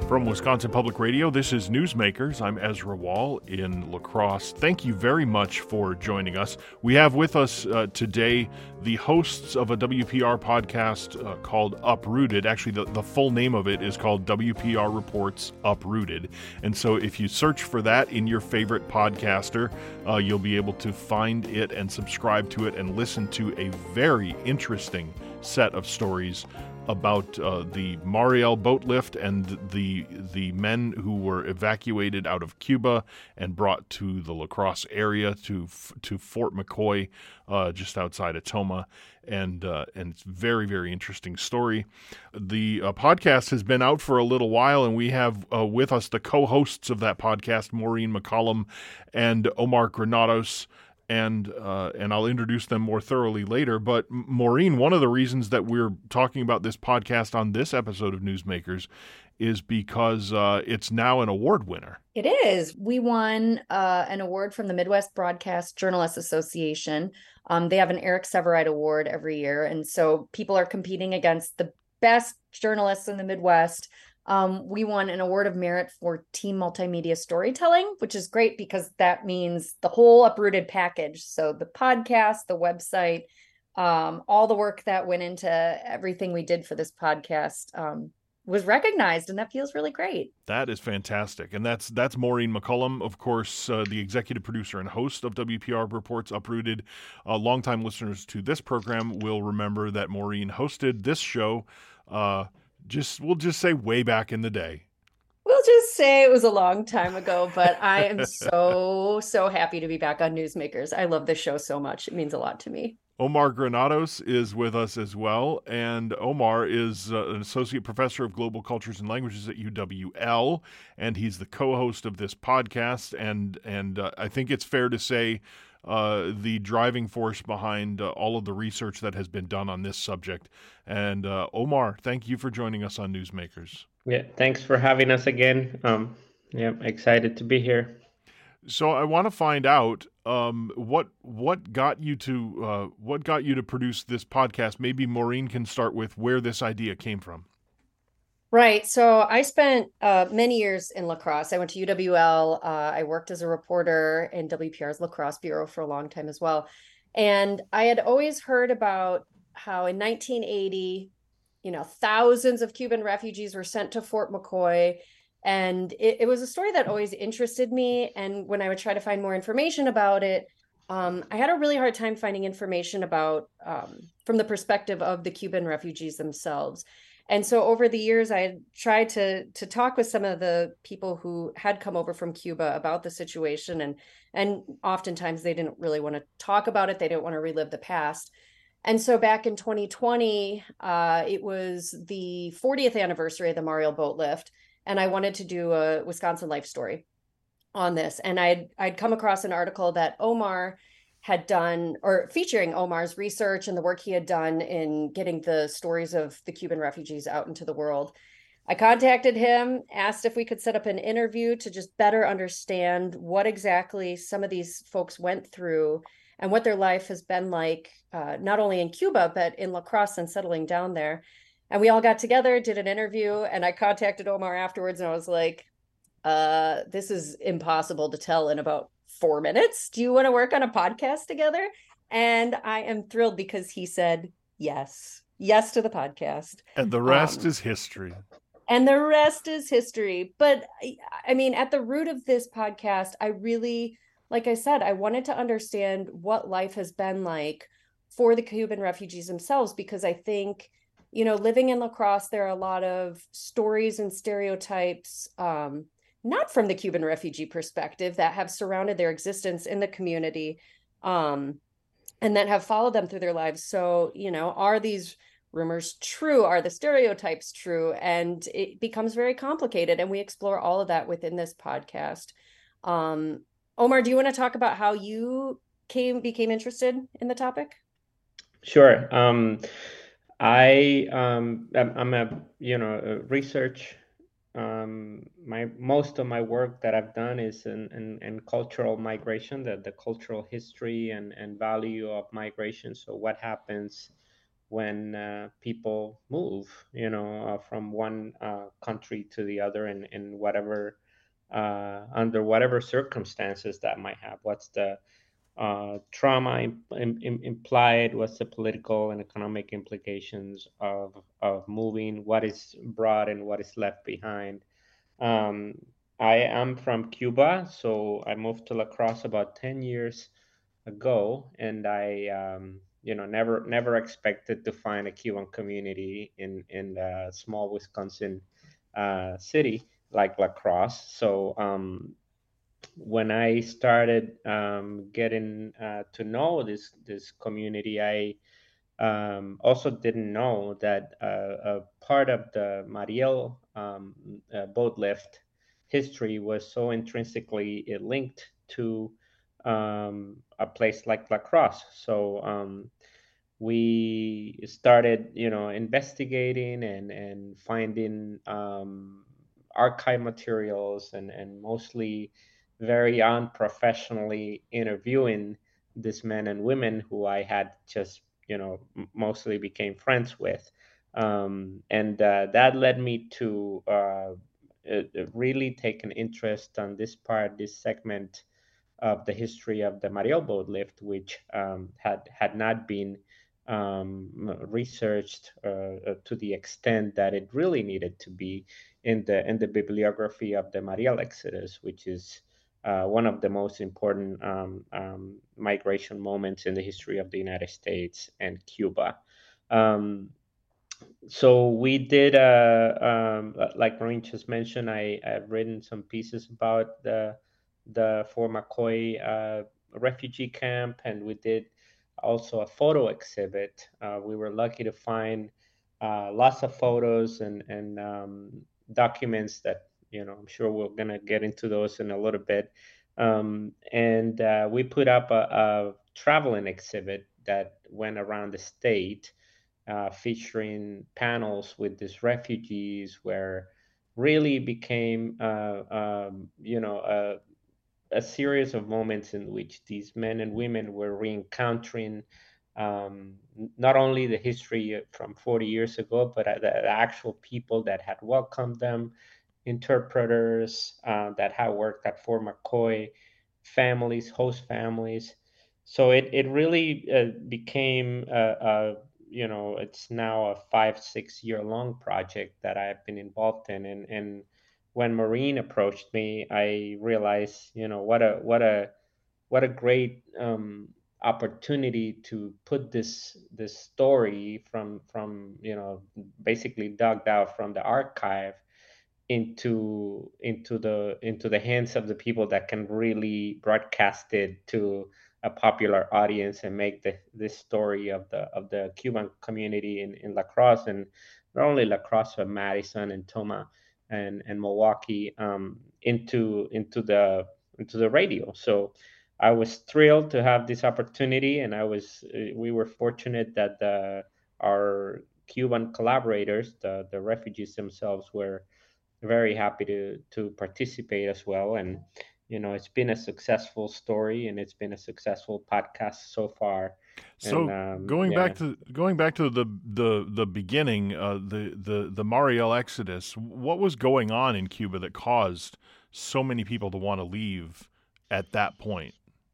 From Wisconsin Public Radio, this is Newsmakers. I'm Ezra Wall in La Crosse. Thank you very much for joining us. We have with us today the hosts of a WPR podcast called Uprooted. Actually, the full name of it is called WPR Reports Uprooted. And so if you search for that in your favorite podcaster, you'll be able to find it and subscribe to it and listen to a very interesting set of stories about the Mariel boat lift and the men who were evacuated out of Cuba and brought to the La Crosse area to Fort McCoy, just outside of Tomah, and it's very, very interesting story. The podcast has been out for a little while, and we have with us the co-hosts of that podcast, Maureen McCollum and Omar Granados. And I'll introduce them more thoroughly later. But Maureen, one of the reasons that we're talking about this podcast on this episode of Newsmakers is because it's now an award winner. It is. We won an award from the Midwest Broadcast Journalists Association. They have an Eric Severide Award every year. And so people are competing against the best journalists in the Midwest. We won an award of merit for team multimedia storytelling, which is great because that means the whole Uprooted package. So the podcast, the website, all the work that went into everything we did for this podcast was recognized, and that feels really great. That is fantastic. And that's Maureen McCollum, of course, the executive producer and host of WPR Reports Uprooted. Longtime listeners to this program will remember that Maureen hosted this show we'll just say way back in the day. We'll just say it was a long time ago, but I am so happy to be back on Newsmakers. I love this show so much. It means a lot to me. Omar Granados is with us as well, and Omar is an associate professor of global cultures and languages at UWL, and he's the co-host of this podcast, and I think it's fair to say the driving force behind all of the research that has been done on this subject. And Omar, thank you for joining us on Newsmakers. Yeah, thanks for having us again. Excited to be here. So I want to find out what got you to produce this podcast. Maybe Maureen can start with where this idea came from. Right. So I spent many years in La Crosse. I went to UWL. I worked as a reporter in WPR's La Crosse Bureau for a long time as well. And I had always heard about how in 1980, thousands of Cuban refugees were sent to Fort McCoy. And it was a story that always interested me. And when I would try to find more information about it, I had a really hard time finding information about from the perspective of the Cuban refugees themselves. And so over the years, I had tried to talk with some of the people who had come over from Cuba about the situation. And oftentimes they didn't really want to talk about it. They didn't want to relive the past. And so back in 2020, it was the 40th anniversary of the Mariel boat lift. And I wanted to do a Wisconsin life story on this. And I'd come across an article that Omar had done, or featuring Omar's research and the work he had done in getting the stories of the Cuban refugees out into the world. I contacted him, asked if we could set up an interview to just better understand what exactly some of these folks went through and what their life has been like, not only in Cuba, but in La Crosse and settling down there. And we all got together, did an interview, and I contacted Omar afterwards, and I was like, this is impossible to tell in about 4 minutes. Do you want to work on a podcast together? And I am thrilled because he said yes to the podcast. And the rest is history. And the rest is history. But I mean, at the root of this podcast, I really, like I said, I wanted to understand what life has been like for the Cuban refugees themselves, because I think, living in La Crosse, there are a lot of stories and stereotypes, not from the Cuban refugee perspective, that have surrounded their existence in the community, and that have followed them through their lives. So, are these rumors true? Are the stereotypes true? And it becomes very complicated. And we explore all of that within this podcast. Omar, do you want to talk about how you became interested in the topic? Sure. I'm a research. Most of my work that I've done is in cultural migration, the cultural history and value of migration. So what happens when people move, from one country to the other, in whatever under whatever circumstances that might have. What's the trauma implied? What's the political and economic implications of moving? What is brought and what is left behind? Um, I am from Cuba, so I moved to La Crosse about 10 years ago, and I, never expected to find a Cuban community in a small Wisconsin city like La Crosse. So when I started getting to know this community, I also didn't know that a part of the Mariel boat lift history was so intrinsically linked to a place like La Crosse. So we started, investigating and finding archive materials, and mostly very unprofessionally interviewing these men and women who I had just, mostly became friends with. And that led me to really take an interest on this segment of the history of the Mariel boat lift, which had not been researched to the extent that it really needed to be in the bibliography of the Mariel Exodus, which is one of the most important migration moments in the history of the United States and Cuba. Um, so we did, like Maureen just mentioned, I've written some pieces about the Fort McCoy refugee camp, and we did also a photo exhibit. We were lucky to find lots of photos and documents that, I'm sure we're gonna get into those in a little bit. And we put up a traveling exhibit that went around the state, featuring panels with these refugees, where really became, a series of moments in which these men and women were re-encountering not only the history from 40 years ago, but the actual people that had welcomed them, interpreters that had worked at Fort McCoy, families, host families. So it really became it's now a 5-6 year long project that I've been involved in. And when Maureen approached me, I realized, what a great opportunity to put this story from basically dug out from the archive into the hands of the people that can really broadcast it to a popular audience, and make this story of the Cuban community in La Crosse, and not only La Crosse but Madison and Toma and Milwaukee, into the radio. So I was thrilled to have this opportunity, and we were fortunate that our Cuban collaborators, the refugees themselves, were very happy to participate as well. And it's been a successful story, and it's been a successful podcast so far. And So going back to the beginning, the Mariel Exodus, what was going on in Cuba that caused so many people to want to leave at that point?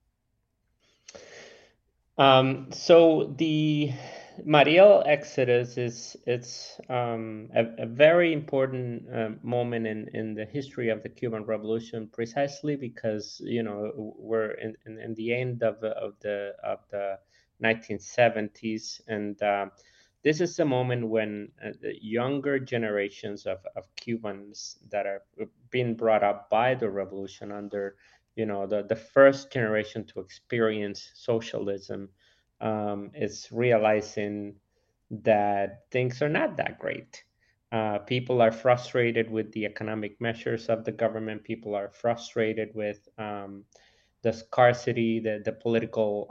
So the Mariel Exodus is it's a very important moment in the history of the Cuban Revolution, precisely because we're in the end of the 1970s, and this is the moment when the younger generations of Cubans that are being brought up by the revolution under the first generation to experience socialism, is realizing that things are not that great. People are frustrated with the economic measures of the government. People are frustrated with the scarcity, the political,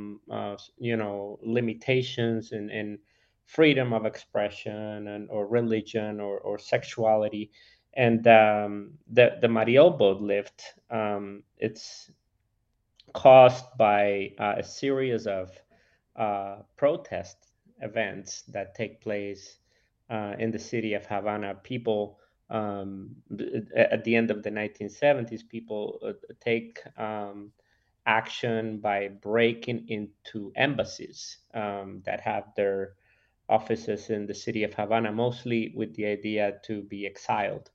limitations and freedom of expression, or religion, or sexuality. And the Mariel boat lift, it's caused by a series of protests events that take place in the city of Havana. People at the end of the 1970s, people take action by breaking into embassies that have their offices in the city of Havana, mostly with the idea to be exiled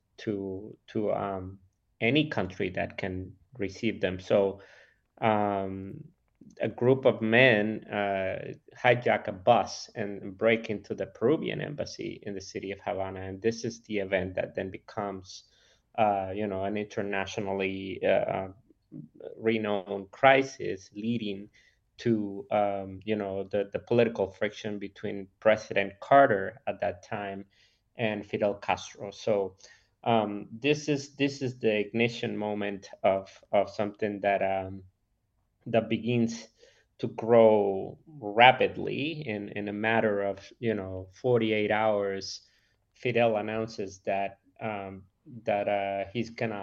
to any country that can receive them. So um, a group of men hijack a bus and break into the Peruvian embassy in the city of Havana, and this is the event that then becomes, an internationally renowned crisis, leading to, the political friction between President Carter at that time and Fidel Castro. So this is the ignition moment of something that begins to grow rapidly in a matter of 48 hours. Fidel announces that he's gonna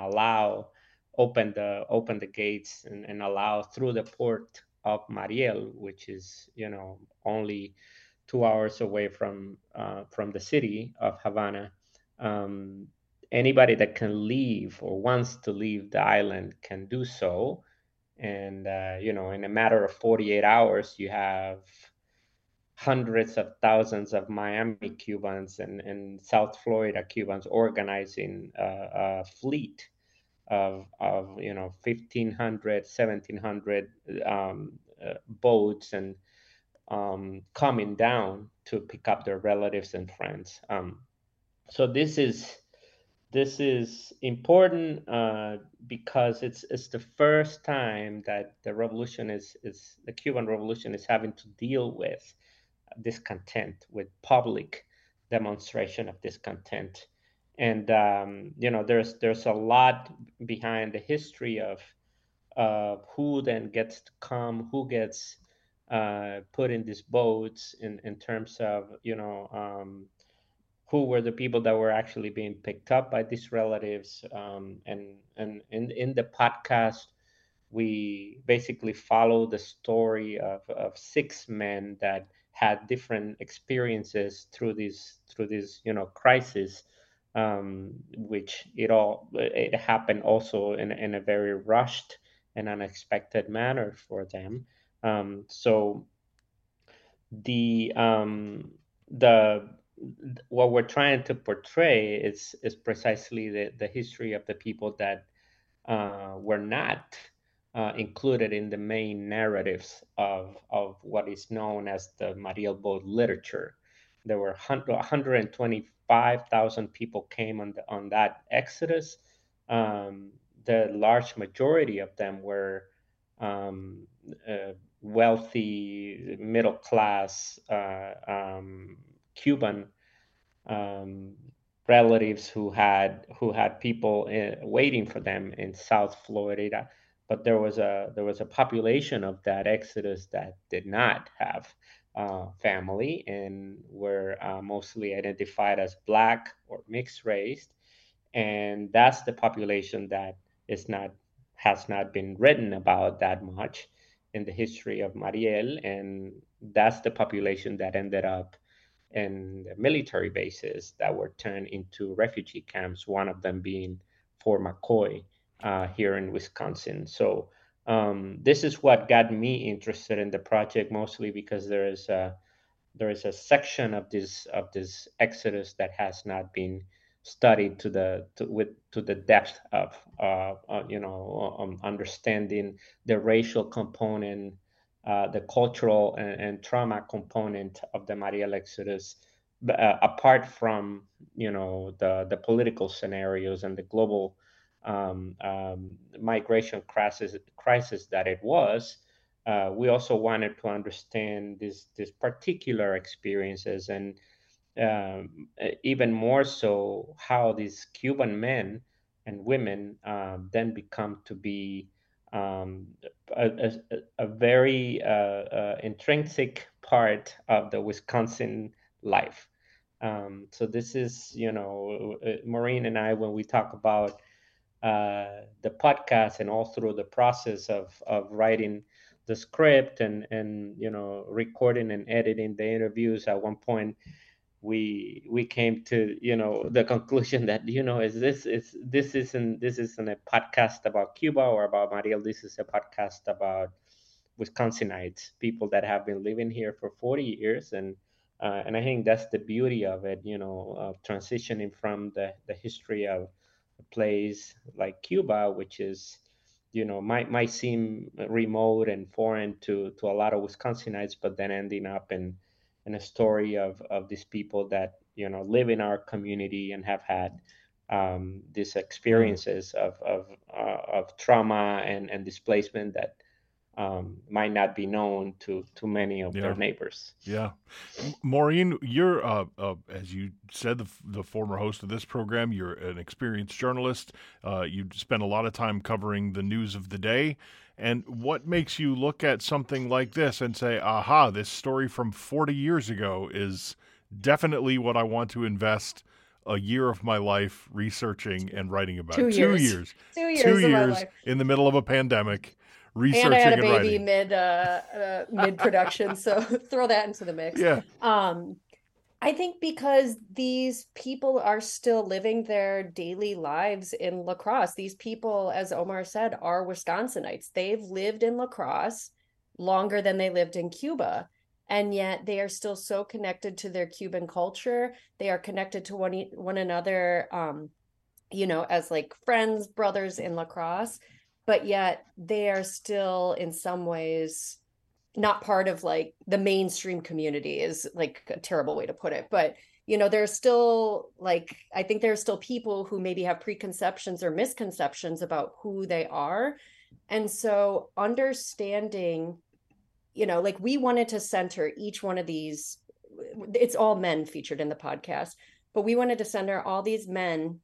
open the gates and allow through the port of Mariel, which is only 2 hours away from the city of Havana. um, Anybody that can leave or wants to leave the island can do so. And in a matter of 48 hours, you have hundreds of thousands of Miami Cubans and South Florida Cubans organizing a fleet of 1,500 1,700 boats and coming down to pick up their relatives and friends. So this is important because it's the first time that the revolution is the Cuban Revolution is having to deal with discontent, with public demonstration of discontent. And there's a lot behind the history of who then gets to come, who gets put in these boats in terms of who were the people that were actually being picked up by these relatives. And in the podcast, we basically follow the story of six men that had different experiences through this crisis, which it happened also in a very rushed and unexpected manner for them. So the the what we're trying to portray is precisely the history of the people that were not included in the main narratives of what is known as the Mariel Boat literature. There were 125,000 people came on that exodus. The large majority of them were um, wealthy, middle class Cuban um, relatives who had people waiting for them in South Florida. But there was a population of that exodus that did not have family and were mostly identified as Black or mixed race, and that's the population that is not has not been written about that much in the history of Mariel, and that's the population that ended up in the military bases that were turned into refugee camps, one of them being Fort McCoy here in Wisconsin. So this is what got me interested in the project, mostly because there is a section of this exodus that has not been studied to the depth of understanding the racial component, the cultural and trauma component of the Mariel Exodus, apart from the political scenarios and the global migration crisis that it was. We also wanted to understand these particular experiences, and even more so how these Cuban men and women then become to be um, a very intrinsic part of the Wisconsin life. So this is, Maureen and I, when we talk about the podcast and all through the process of writing the script and recording and editing the interviews, at one point we came to the conclusion that this isn't a podcast about Cuba or about Mariel. This is a podcast about Wisconsinites, people that have been living here for 40 years, and I think that's the beauty of it, of transitioning from the history of a place like Cuba, which is might seem remote and foreign to a lot of Wisconsinites, but then ending up in a story of these people that live in our community and have had these experiences of trauma and displacement that might not be known to many of their neighbors. Yeah. Maureen, you're, as you said, the former host of this program. You're an experienced journalist. You spend a lot of time covering the news of the day. And what makes you look at something like this and say, aha, this story from 40 years ago is definitely what I want to invest a year of my life researching and writing about? 2 years. 2 years. 2 years in the middle of a pandemic. Researching and I had a baby mid production, so throw that into the mix. Yeah. I think because these people are still living their daily lives in La Crosse. These people, as Omar said, are Wisconsinites. They've lived in La Crosse longer than they lived in Cuba, and yet they are still so connected to their Cuban culture. They are connected to one another, as like friends, brothers in La Crosse. But yet they are still in some ways not part of like the mainstream community, is like a terrible way to put it. But, there's still I think there's still people who maybe have preconceptions or misconceptions about who they are. And so understanding, we wanted to center each one of these, it's all men featured in the podcast, but we wanted to center all these men,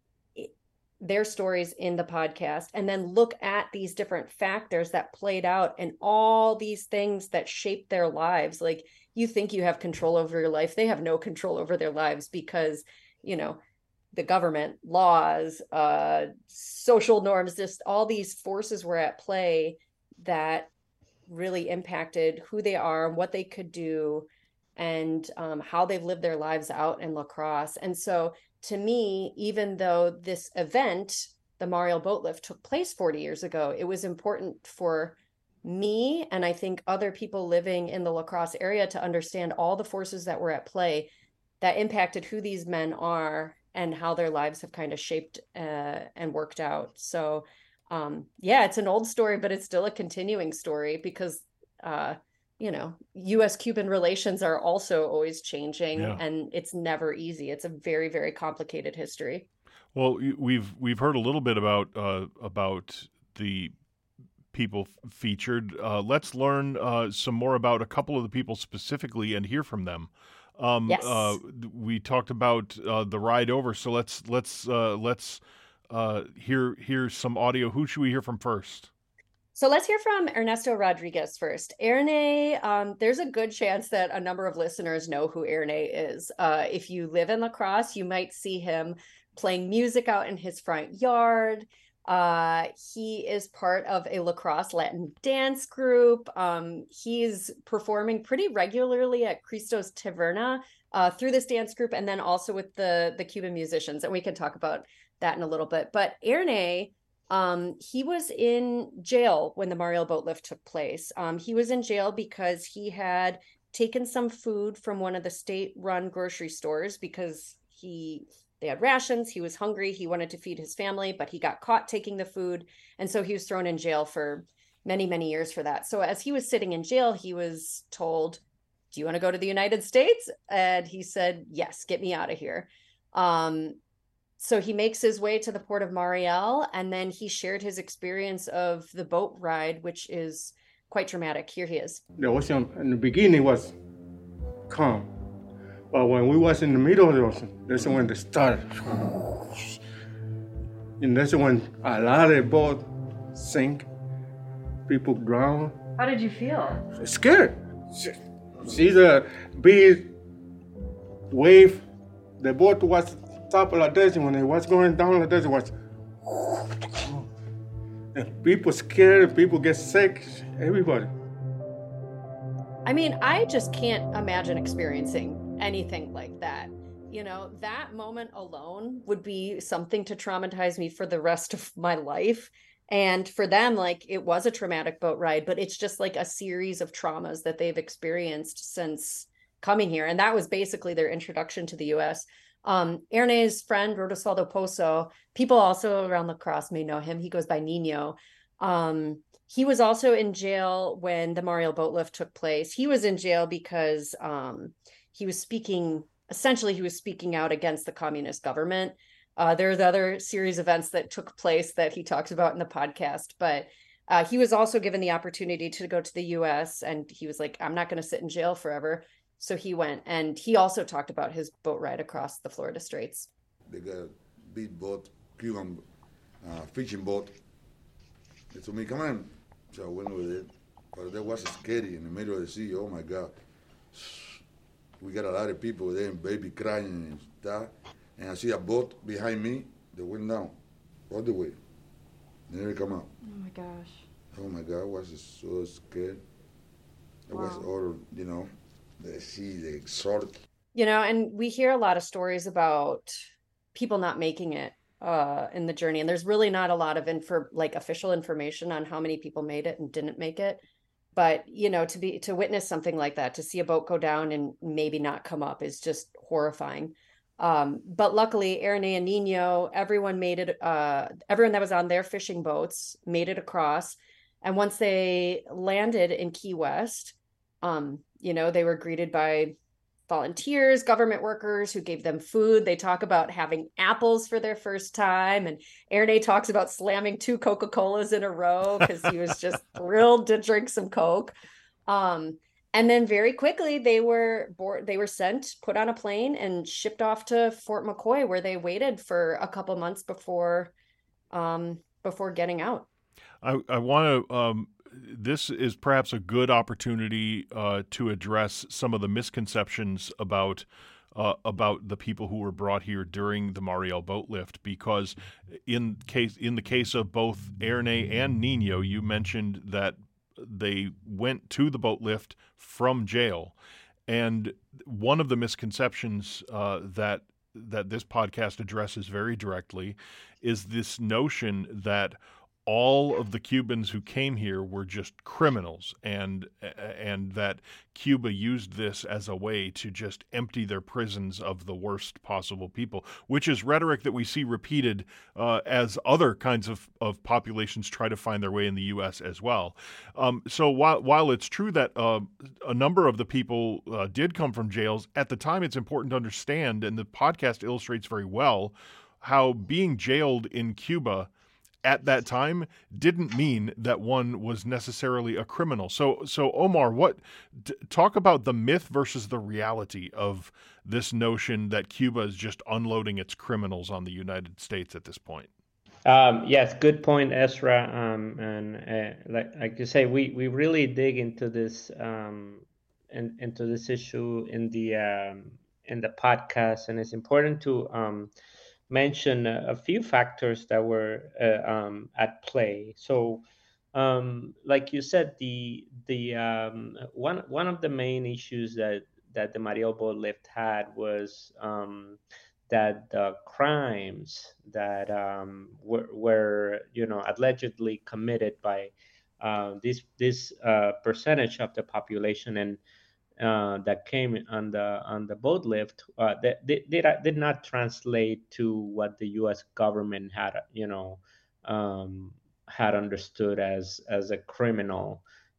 their stories in the podcast, and then look at these different factors that played out and all these things that shaped their lives. Like, you think you have control over your life. They have no control over their lives because, the government, laws, social norms, just all these forces were at play that really impacted who they are, what they could do, and how they've lived their lives out in La Crosse. And so to me, even though this event, the Mariel Boat Lift, took place 40 years ago, it was important for me, and I think other people living in the La Crosse area, to understand all the forces that were at play that impacted who these men are and how their lives have kind of shaped and worked out. So it's an old story, but it's still a continuing story because U.S.-Cuban relations are also always changing, and it's never easy. It's a very, very complicated history. Well, we've heard a little bit about the people featured. Let's learn some more about a couple of the people specifically and hear from them. Yes. We talked about the ride over, so let's hear some audio. Who should we hear from first? So let's hear from Ernesto Rodriguez first. Erne, there's a good chance that a number of listeners know who Erne is. If you live in La Crosse, you might see him playing music out in his front yard. He is part of a La Crosse Latin dance group. He's performing pretty regularly at Cristo's Taverna through this dance group, and then also with the Cuban musicians. And we can talk about that in a little bit. But Erne, he was in jail when the Mariel Boat Lift took place. He was in jail because he had taken some food from one of the state-run grocery stores because they had rations. He was hungry. He wanted to feed his family, but he got caught taking the food. And so he was thrown in jail for many, many years for that. So as he was sitting in jail, he was told, "Do you want to go to the United States?" And he said, "Yes, get me out of here." So he makes his way to the port of Mariel, and then he shared his experience of the boat ride, which is quite dramatic. Here he is. The ocean in the beginning was calm, but when we was in the middle of the ocean, that's when it started. And that's when a lot of boats sink, people drown. How did you feel? Scared. See the big wave, the boat was top of like this, and when it was going down like this, it was, And people scared, people get sick, everybody. I mean, I just can't imagine experiencing anything like that. You know, that moment alone would be something to traumatize me for the rest of my life. And for them, like, it was a traumatic boat ride, but it's just like a series of traumas that they've experienced since coming here. And that was basically their introduction to the US. Erne's friend, Rodosaldo Pozo, people also around La Crosse may know him. He goes by Nino. He was also in jail when the Mariel boat lift took place. He was in jail because he was speaking out against the communist government. There are the other series of events that took place that he talks about in the podcast, but he was also given the opportunity to go to the US, and he was like, I'm not going to sit in jail forever. So he went, and he also talked about his boat ride across the Florida Straits. They got a big boat, Cuban fishing boat. They told me, come on. So I went with it. But that was scary in the middle of the sea. Oh my God. We got a lot of people there, baby crying and stuff. And I see a boat behind me that went down all the way. They never come out. Oh my gosh. Oh my God, I was so scared. It was all, the sea, the exotic. And we hear a lot of stories about people not making it in the journey, and there's really not a lot of official information on how many people made it and didn't make it. But to witness something like that, to see a boat go down and maybe not come up, is just horrifying. But luckily, Erne and Nino, everyone made it. Everyone that was on their fishing boats made it across, and once they landed in Key West, they were greeted by volunteers, government workers who gave them food. They talk about having apples for their first time. And Erne talks about slamming 2 Coca-Colas in a row because he was just thrilled to drink some Coke. And then very quickly they were put on a plane and shipped off to Fort McCoy, where they waited for a couple months before getting out. I want to this is perhaps a good opportunity to address some of the misconceptions about the people who were brought here during the Mariel boat lift, because in the case of both Erne and Nino, you mentioned that they went to the boat lift from jail, and one of the misconceptions that this podcast addresses very directly is this notion that all of the Cubans who came here were just criminals, and that Cuba used this as a way to just empty their prisons of the worst possible people, which is rhetoric that we see repeated as other kinds of populations try to find their way in the U.S. as well. So while it's true that a number of the people did come from jails, at the time it's important to understand, and the podcast illustrates very well, how being jailed in Cuba at that time didn't mean that one was necessarily a criminal. So Omar, talk about the myth versus the reality of this notion that Cuba is just unloading its criminals on the United States at this point. Yes, good point, Ezra. And like you say, we really dig into this into this issue in the podcast, and it's important to mention a few factors that were at play. So, like you said, the one of the main issues that the Mariel boat lift had was that the crimes that were allegedly committed by this percentage of the population and that came on the boat lift, that did not translate to what the U.S. government had had understood as a criminal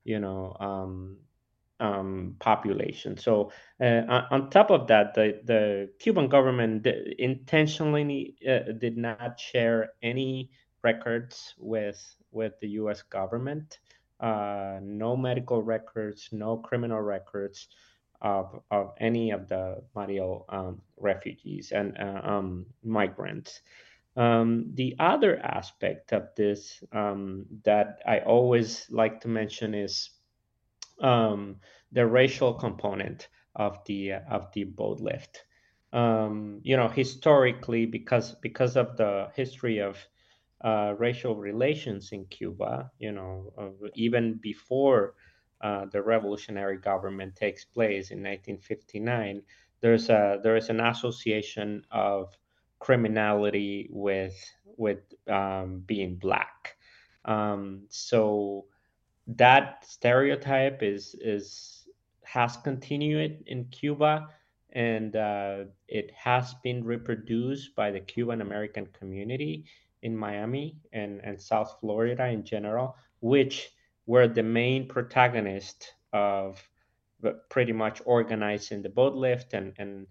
population. So on top of that, the Cuban government intentionally did not share any records with the U.S. government. No medical records, no criminal records of any of the Mariel refugees and migrants. The other aspect of this that I always like to mention is the racial component of the boat lift. Historically, because of the history of racial relations in Cuba. Even before the revolutionary government takes place in 1959, there is an association of criminality with being black. So that stereotype is has continued in Cuba, and it has been reproduced by the Cuban American community in Miami and South Florida in general, which were the main protagonist of pretty much organizing the boat lift, and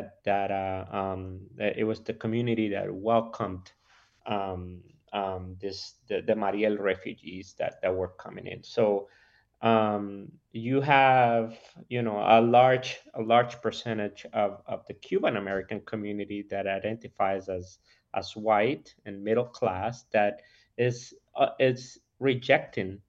it was the community that welcomed um, the Mariel refugees that were coming in. So you have a large percentage of the Cuban American community that identifies as white and middle class, that is rejecting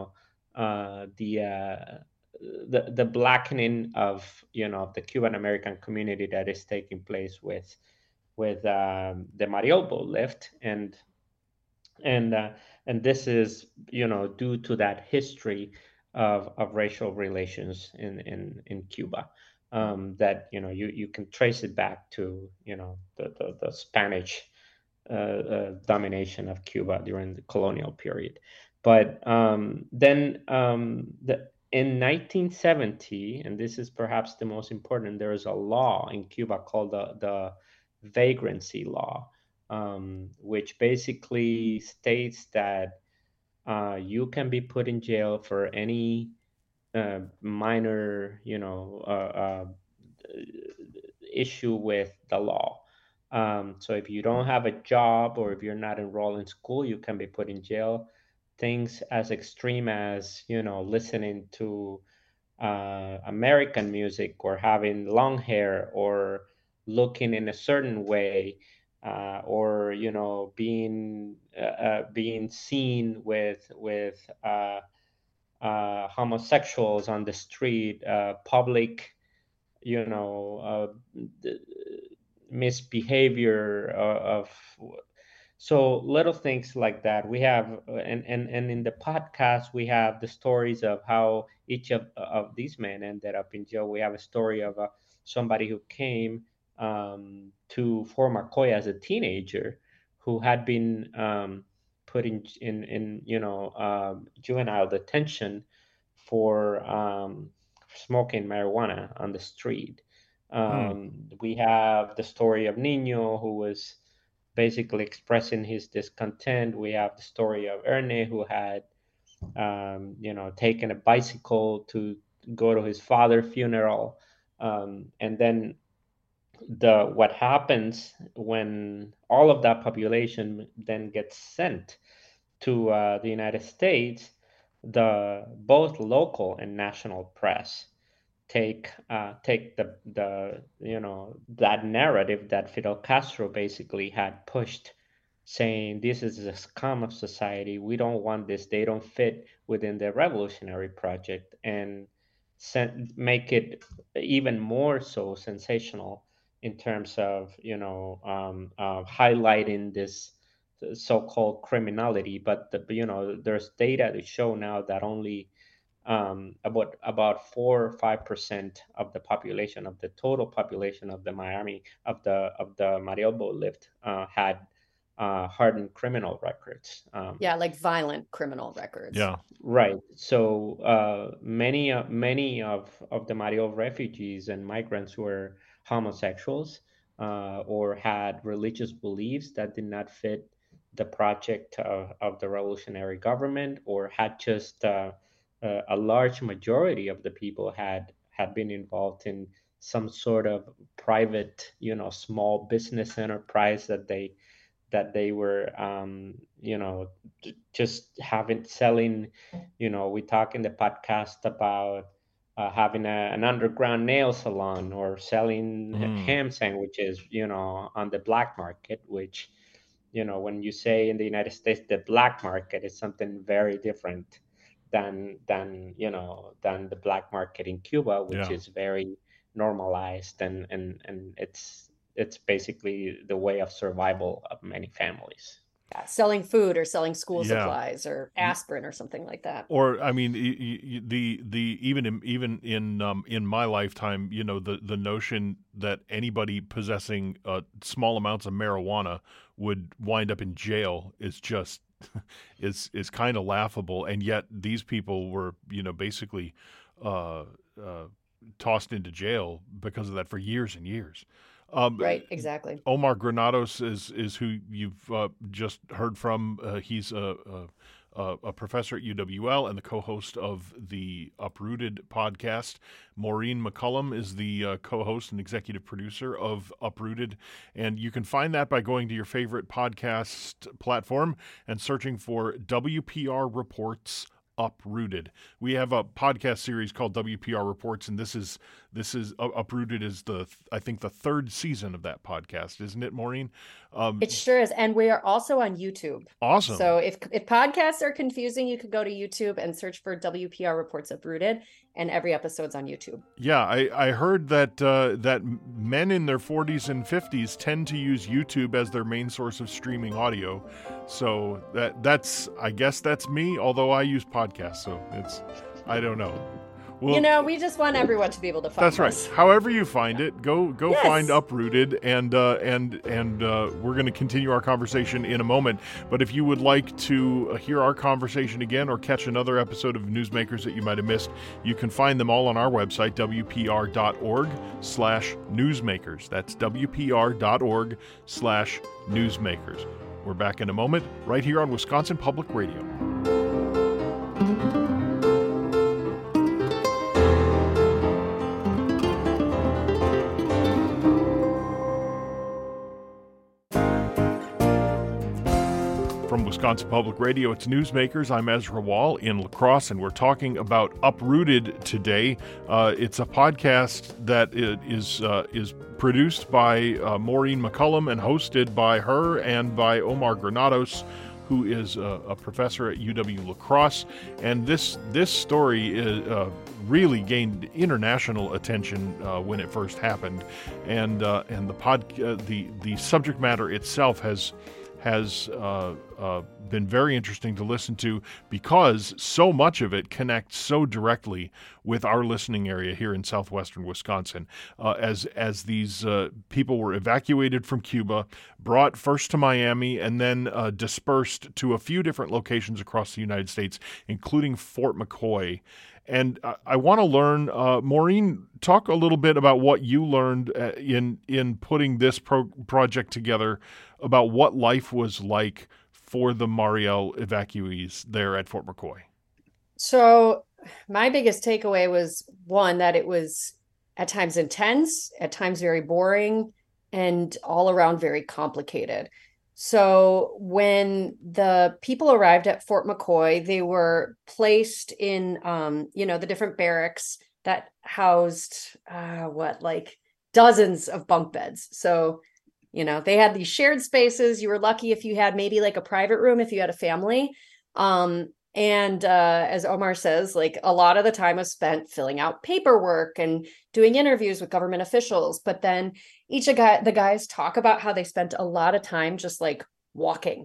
the blackening of the Cuban American community that is taking place with the Mariel boat lift, and uh, and this is due to that history of racial relations in Cuba, that you can trace it back to the Spanish domination of Cuba during the colonial period. But then in 1970, and this is perhaps the most important, there is a law in Cuba called the vagrancy law, which basically states that you can be put in jail for any minor, issue with the law. So if you don't have a job, or if you're not enrolled in school, you can be put in jail. Things as extreme as listening to American music, or having long hair, or looking in a certain way, or being seen with homosexuals on the street, public, you know, misbehavior of so little things like that. We have, and in the podcast, we have the stories of how each of these men ended up in jail. We have a story of somebody who came to Fort McCoy as a teenager, who had been put in juvenile detention for smoking marijuana on the street. We have the story of Nino, who was basically expressing his discontent. We have the story of Erne, who had, taken a bicycle to go to his father's funeral. And then what happens when all of that population then gets sent to the United States, the both local and national press take the that narrative that Fidel Castro basically had pushed, saying this is a scum of society. We don't want this. They don't fit within the revolutionary project, and make it even more so sensational in terms of highlighting this so-called criminality. But there's data to show now that only about 4 or 5% of the population, of the total population of the Miami, of the Mariel boat lift, had hardened criminal records. Yeah, like violent criminal records. Yeah. Right. So many of the Mariel refugees and migrants were homosexuals, or had religious beliefs that did not fit the project of the revolutionary government, or had just a large majority of the people had been involved in some sort of private, small business enterprise that they were, just having selling. We talk in the podcast about having an underground nail salon, or selling ham sandwiches, on the black market, which, when you say in the United States the black market, is something very different than the black market in Cuba, which Yeah. is very normalized, and it's basically the way of survival of many families. selling food or selling school Yeah. supplies or aspirin or something like that. Or I mean, the even in my lifetime, you know, the notion that anybody possessing small amounts of marijuana would wind up in jail is just is kind of laughable. And yet these people were, you know, basically tossed into jail because of that for years and years. Right, exactly. Omar Granados is who you've just heard from. He's a professor at UWL and the co-host of the Uprooted podcast. Maureen McCullum is the co-host and executive producer of Uprooted, and you can find that by going to your favorite podcast platform and searching for WPR Reports Uprooted. We have a podcast series called WPR Reports, and this is Uprooted is I think the third season of that podcast, isn't it, Maureen? It sure is, and we are also on YouTube. Awesome. So if podcasts are confusing, you can go to YouTube and search for WPR Reports Uprooted, and every episode's on YouTube. Yeah, I heard that that men in their 40s and 50s tend to use YouTube as their main source of streaming audio. So that's I guess that's me, although I use podcasts, so I don't know. Well, you know, we just want everyone to be able to find that's right. us. However you find it, go Yes. find Uprooted, and we're going to continue our conversation in a moment. But if you would like to hear our conversation again or catch another episode of Newsmakers that you might have missed, you can find them all on our website, wpr.org/newsmakers. That's wpr.org/newsmakers. We're back in a moment, right here on Wisconsin Public Radio. From Wisconsin Public Radio, it's Newsmakers. I'm Ezra Wall in La Crosse, and we're talking about Uprooted today. It's a podcast that is produced by Maureen McCullum and hosted by her and by Omar Granados, who is a professor at UW La Crosse. And this story really gained international attention when it first happened, and the subject matter itself has been very interesting to listen to because so much of it connects so directly with our listening area here in southwestern Wisconsin. As these people were evacuated from Cuba, brought first to Miami, and then dispersed to a few different locations across the United States, including Fort McCoy. And I want to learn, Maureen, talk a little bit about what you learned in putting this project together, about what life was like for the Mariel evacuees there at Fort McCoy. So my biggest takeaway was, one, that it was at times intense, at times very boring, and all around very complicated. So when the people arrived at Fort McCoy, they were placed in, the different barracks that housed, dozens of bunk beds. So, they had these shared spaces. You were lucky if you had maybe like a private room if you had a family. And as Omar says, like a lot of the time was spent filling out paperwork and doing interviews with government officials. But then the guys talk about how they spent a lot of time just like walking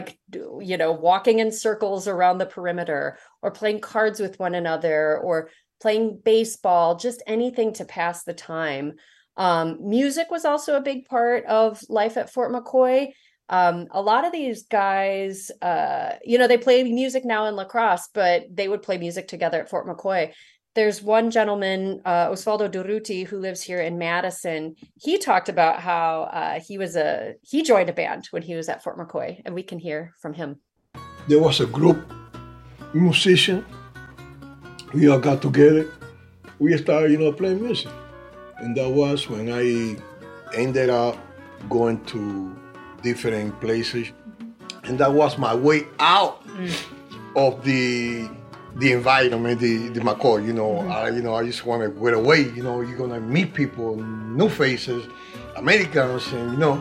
in circles around the perimeter, or playing cards with one another, or playing baseball, just anything to pass the time. Music was also a big part of life at Fort McCoy. A lot of these guys, they play music now in La Crosse, but they would play music together at Fort McCoy. There's one gentleman, Osvaldo Durruti, who lives here in Madison. He talked about how he joined a band when he was at Fort McCoy, and we can hear from him. There was a group, musician. We all got together. We started, playing music. And that was when I ended up going to different places. And that was my way out of the environment, the McCoy, I just want to get away, you're going to meet people, new faces, Americans, and,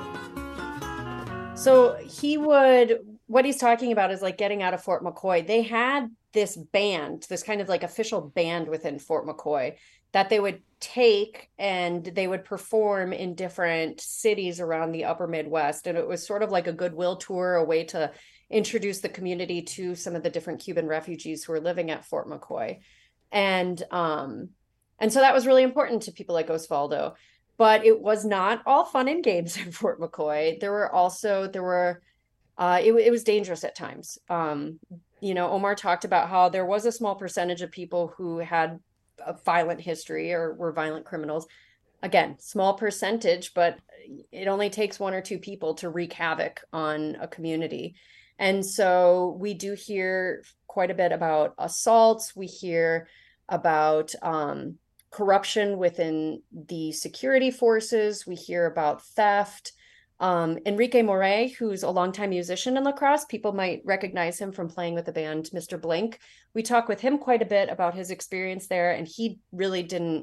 So what he's talking about is like getting out of Fort McCoy. They had this band, this kind of like official band within Fort McCoy. that they would take and they would perform in different cities around the upper Midwest. And it was sort of like a goodwill tour, a way to introduce the community to some of the different Cuban refugees who were living at Fort McCoy. And so that was really important to people like Osvaldo. But it was not all fun and games at Fort McCoy. It was dangerous at times. Omar talked about how there was a small percentage of people who had a violent history or were violent criminals. Again, small percentage, but it only takes one or two people to wreak havoc on a community. And so we do hear quite a bit about assaults. We hear about corruption within the security forces. We hear about theft. Enrique Moray, who's a longtime musician in La Crosse, people might recognize him from playing with the band Mr. Blink. We talk with him quite a bit about his experience there, and he really didn't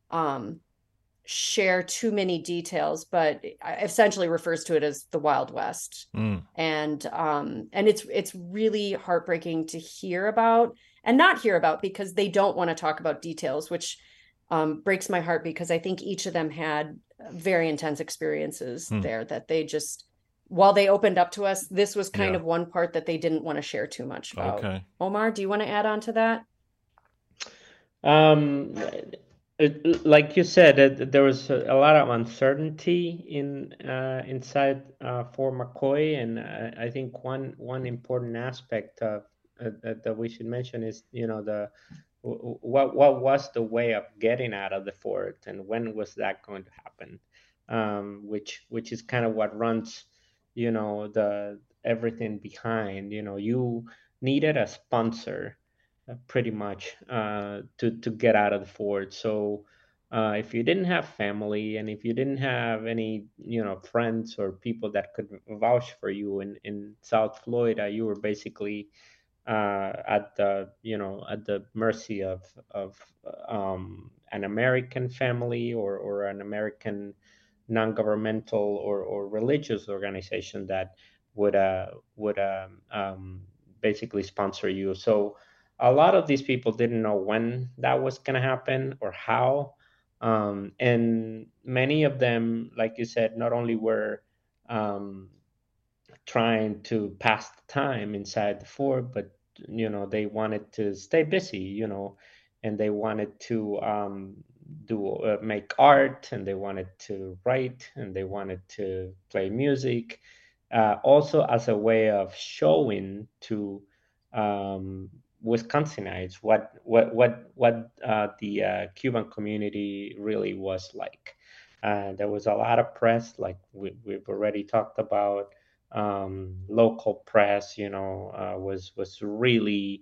share too many details, but essentially refers to it as the Wild West. And it's really heartbreaking to hear about and not hear about, because they don't want to talk about details, which breaks my heart, because I think each of them had very intense experiences there that they just, while they opened up to us, this was kind of one part that they didn't want to share too much about. Okay. Omar, do you want to add on to that? Like you said, there was a lot of uncertainty inside Fort McCoy, and I think one important aspect that we should mention is, what was the way of getting out of the fort, and when was that going to happen? Which is kind of what runs, the everything behind. You needed a sponsor, pretty much, to get out of the fort. So if you didn't have family, and if you didn't have any friends or people that could vouch for you in South Florida, you were basically at the mercy of an American family or an American non-governmental or religious organization that would basically sponsor you. So a lot of these people didn't know when that was going to happen or how. And many of them, like you said, not only were trying to pass the time inside the fort, but they wanted to stay busy, and they wanted to make art, and they wanted to write, and they wanted to play music, also as a way of showing to Wisconsinites what the Cuban community really was like. There was a lot of press, like we've already talked about. Local press, was really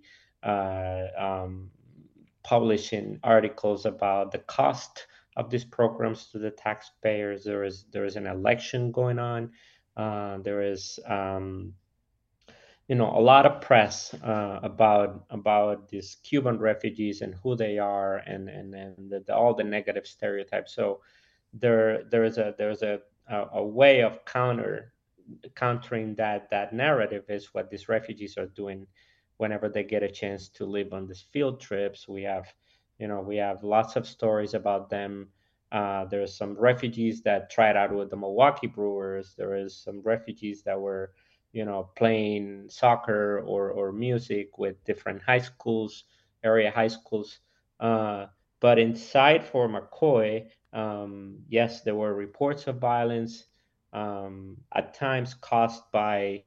publishing articles about the cost of these programs to the taxpayers. There is an election going on. There is a lot of press about these Cuban refugees and who they are, and all the negative stereotypes. So there is a way of countering that narrative, is what these refugees are doing whenever they get a chance to live on these field trips. We have lots of stories about them. There's some refugees that tried out with the Milwaukee Brewers. There is some refugees that were playing soccer or music with different high schools, area high schools. But inside Fort McCoy, yes, there were reports of violence, at times caused by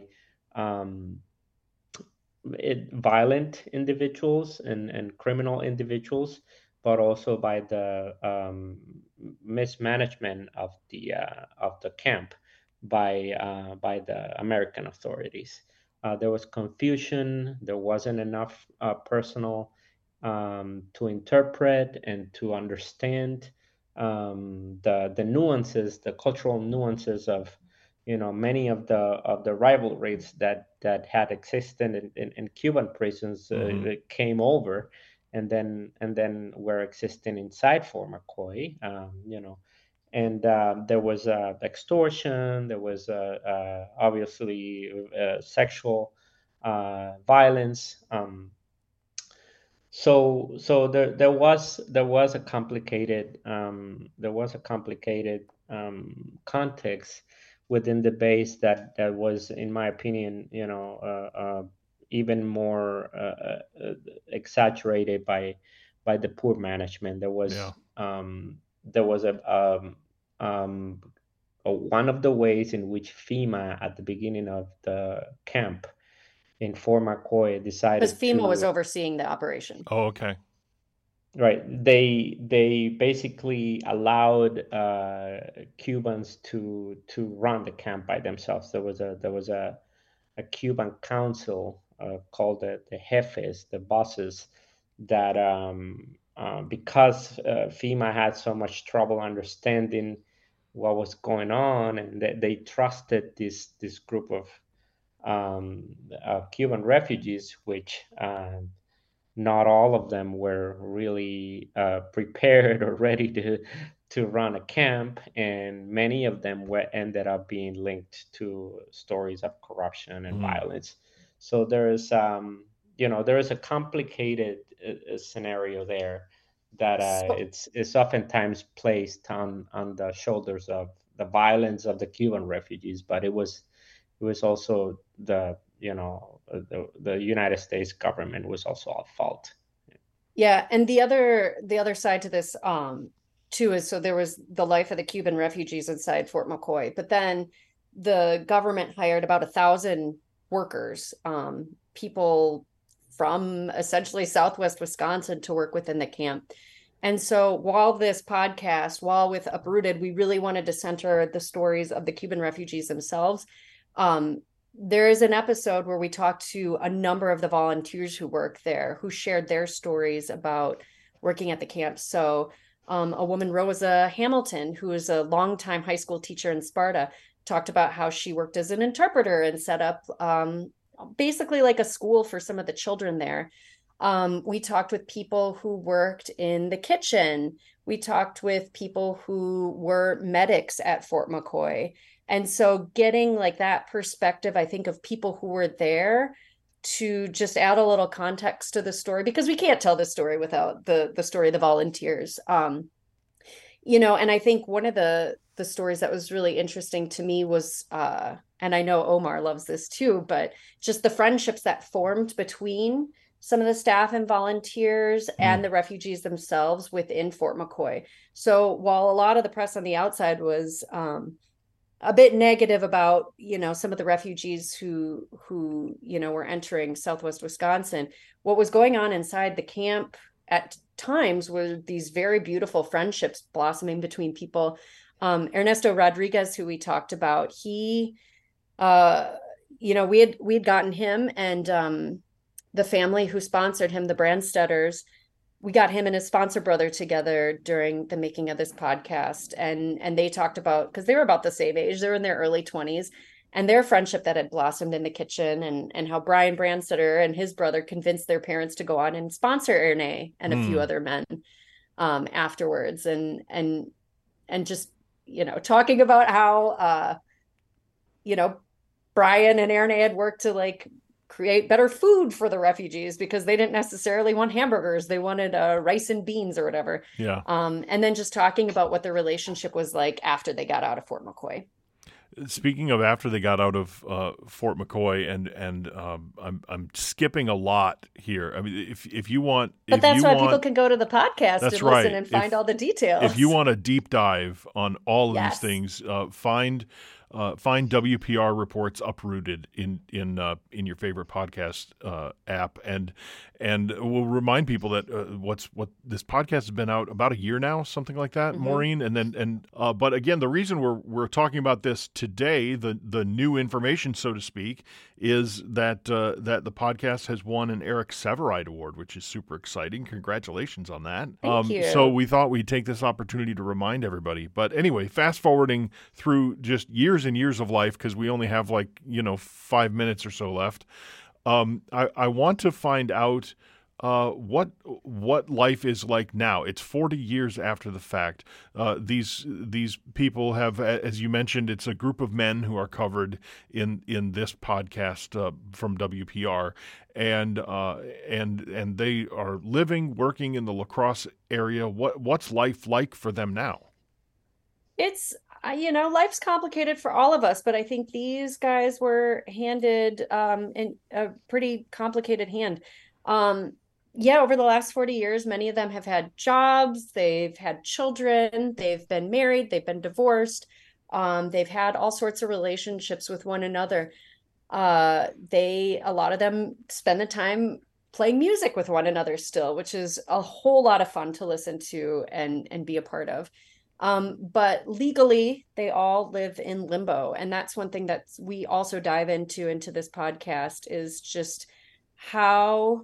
violent individuals and criminal individuals, but also by the mismanagement of the camp by the American authorities. There was confusion. There wasn't enough personnel to interpret and to understand the nuances, the cultural nuances of many of the rivalries that had existed in Cuban prisons, came over, and then were existing inside Fort McCoy. And there was extortion. There was obviously sexual violence. So there was a complicated context within the base that was, in my opinion, even more exaggerated by the poor management. Yeah. There was one of the ways in which FEMA at the beginning of the camp in Fort McCoy Because decided FEMA was to. overseeing the operation. Oh, okay. Right. They basically allowed Cubans to run the camp by themselves. There was a Cuban council called the jefes, the bosses, that because FEMA had so much trouble understanding what was going on, and they trusted this group of Cuban refugees, which not all of them were really prepared or ready to run a camp, and many of them ended up being linked to stories of corruption and violence. So there is a complicated scenario there that it's oftentimes placed on the shoulders of the violence of the Cuban refugees, but it was also the United States government was also at fault. Yeah, and the other side to this too is, so there was the life of the Cuban refugees inside Fort McCoy, but then the government hired about 1,000 workers, people from essentially Southwest Wisconsin, to work within the camp. And so while with Uprooted, we really wanted to center the stories of the Cuban refugees themselves. There is an episode where we talked to a number of the volunteers who work there, who shared their stories about working at the camp. So a woman, Rosa Hamilton, who is a longtime high school teacher in Sparta, talked about how she worked as an interpreter and set up basically like a school for some of the children there. We talked with people who worked in the kitchen. We talked with people who were medics at Fort McCoy. And so getting like that perspective, I think, of people who were there to just add a little context to the story, because we can't tell the story without the story of the volunteers. And I think one of the stories that was really interesting to me was, and I know Omar loves this too, but just the friendships that formed between some of the staff and volunteers and the refugees themselves within Fort McCoy. So while a lot of the press on the outside was a bit negative about, some of the refugees who were entering Southwest Wisconsin, what was going on inside the camp at times were these very beautiful friendships blossoming between people. Ernesto Rodriguez, who we talked about, he, we had gotten him and the family who sponsored him, the Brandstetters, we got him and his sponsor brother together during the making of this podcast. And they talked about, because they were about the same age, they were in their early 20s, and their friendship that had blossomed in the kitchen, and how Brian Brandstetter and his brother convinced their parents to go on and sponsor Erne and a few other men afterwards. And just, talking about how, Brian and Erne had worked to create better food for the refugees, because they didn't necessarily want hamburgers. They wanted rice and beans or whatever. Yeah. And then just talking about what their relationship was like after they got out of Fort McCoy. Speaking of after they got out of Fort McCoy, and I'm skipping a lot here. I mean, if you want, but that's why people can go to the podcast and right. listen and find all the details. If you want a deep dive on all of these things, find WPR Reports Uprooted in your favorite podcast app, and we'll remind people that what this podcast has been out about a year now, something like that, Maureen. And but again, the reason we're talking about this today, the new information, so to speak, is that the podcast has won an Eric Severide Award, which is super exciting. Congratulations on that. Thank you. So we thought we'd take this opportunity to remind everybody. But anyway, fast forwarding through just years and years of life, because we only have 5 minutes or so left. I want to find out what life is like now. It's 40 years after the fact. These people have, as you mentioned, it's a group of men who are covered in this podcast from WPR, and they are living, working in the La Crosse area. What's life like for them now? It's life's complicated for all of us, but I think these guys were handed in a pretty complicated hand. Yeah, over the last 40 years, many of them have had jobs, they've had children, they've been married, they've been divorced, they've had all sorts of relationships with one another. A lot of them spend the time playing music with one another still, which is a whole lot of fun to listen to and be a part of. But legally, they all live in limbo. And that's one thing that we also dive into this podcast is just how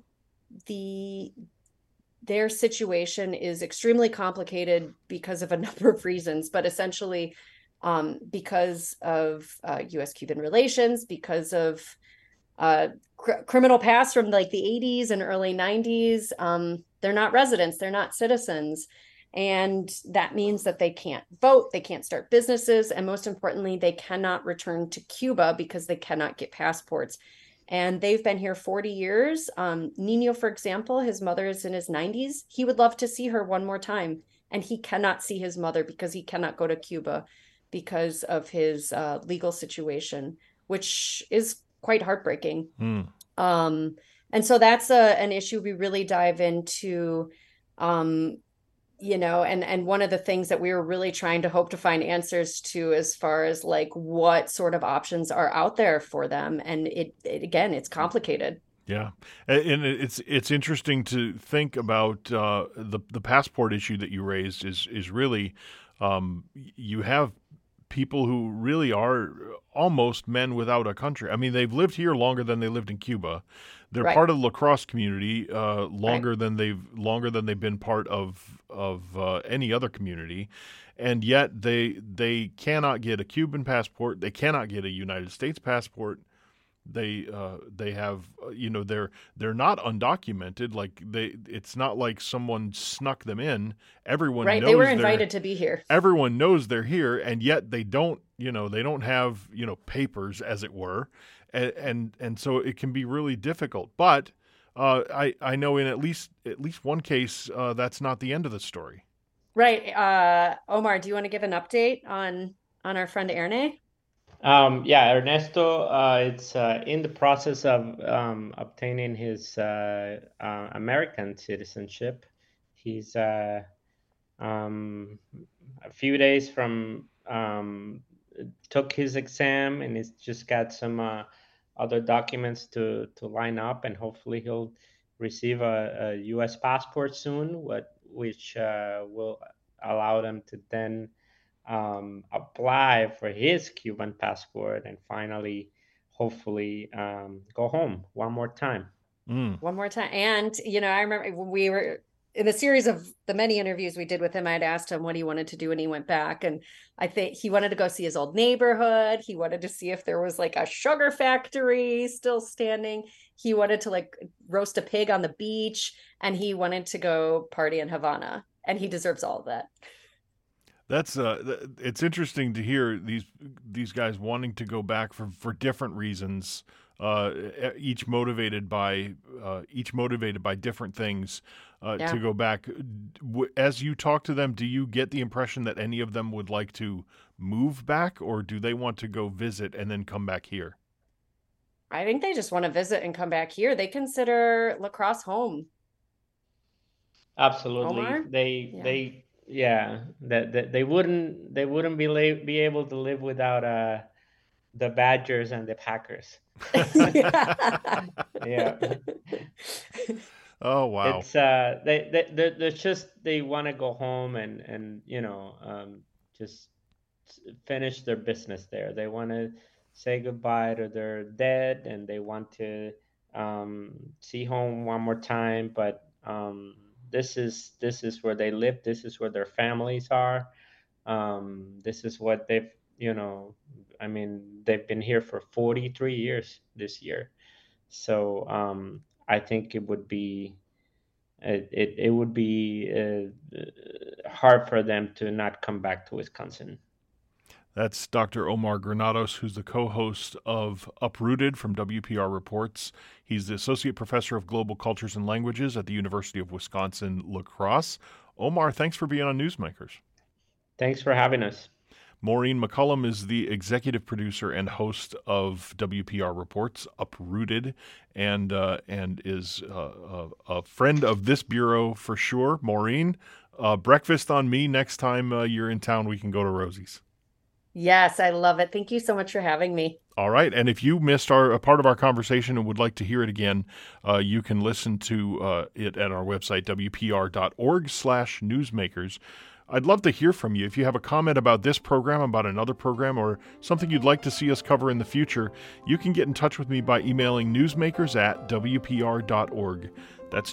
their situation is extremely complicated because of a number of reasons, but essentially because of U.S.-Cuban relations, because of criminal past from like the 80s and early 90s. They're not residents, they're not citizens. And that means that they can't vote, they can't start businesses, and most importantly, they cannot return to Cuba because they cannot get passports. And they've been here 40 years. Nino, for example, his mother is in his 90s. He would love to see her one more time. And he cannot see his mother because he cannot go to Cuba because of his legal situation, which is quite heartbreaking. And so that's an issue we really dive into. And one of the things that we were really trying to hope to find answers to as far as like what sort of options are out there for them. And it again, it's complicated. Yeah, and it's interesting to think about the passport issue that you raised is really you have people who really are almost men without a country. I mean, they've lived here longer than they lived in Cuba. They're Right. part of the La Crosse community longer than they've been part of any other community, and yet they cannot get a Cuban passport. They cannot get a United States passport. They have they're not undocumented. Like it's not like someone snuck them in. Everyone Right. knows They were invited to be here. everyone knows they're here, and yet they don't have papers, as it were, and so it can be really difficult. But I know in at least one case that's not the end of the story. Right. Omar, do you want to give an update on our friend Erne? Yeah, Ernesto, it's in the process of obtaining his American citizenship. He's a few days from took his exam, and he's just got some other documents to line up, and hopefully he'll receive a U.S. passport soon, which will allow them to then apply for his Cuban passport and finally, hopefully, go home one more time. One more time. And, I remember when we were in the series of the many interviews we did with him, I'd asked him what he wanted to do when he went back. And I think he wanted to go see his old neighborhood. He wanted to see if there was like a sugar factory still standing. He wanted to like roast a pig on the beach, and he wanted to go party in Havana. And he deserves all of that. That's it's interesting to hear these guys wanting to go back for different reasons, each motivated by different things to go back. As you talk to them, do you get the impression that any of them would like to move back, or do they want to go visit and then come back here? I think they just want to visit and come back here. They consider La Crosse home. Absolutely. Omar? That they wouldn't be able to live without the Badgers and the Packers. Yeah. Oh wow. It's they're just, they want to go home and just finish their business there. They want to say goodbye to their dead, and they want to see home one more time. But this is where they live. This is where their families are. This is what they've they've been here for 43 years this year. So I think it would be it would be hard for them to not come back to Wisconsin. That's Dr. Omar Granados, who's the co-host of Uprooted from WPR Reports. He's the Associate Professor of Global Cultures and Languages at the University of Wisconsin-La Crosse. Omar, thanks for being on Newsmakers. Thanks for having us. Maureen McCullum is the executive producer and host of WPR Reports, Uprooted, and is a friend of this bureau for sure. Maureen, breakfast on me next time you're in town. We can go to Rosie's. Yes, I love it. Thank you so much for having me. All right. And if you missed a part of our conversation and would like to hear it again, you can listen to it at our website, wpr.org/newsmakers. I'd love to hear from you. If you have a comment about this program, about another program, or something you'd like to see us cover in the future, you can get in touch with me by emailing newsmakers@wpr.org. That's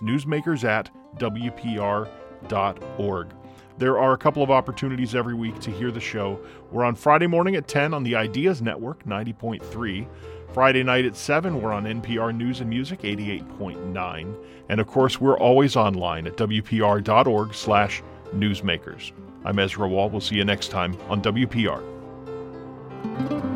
newsmakers@wpr.org. There are a couple of opportunities every week to hear the show. We're on Friday morning at 10 on the Ideas Network, 90.3. Friday night at 7, we're on NPR News and Music, 88.9. And of course, we're always online at wpr.org/newsmakers. I'm Ezra Wall. We'll see you next time on WPR.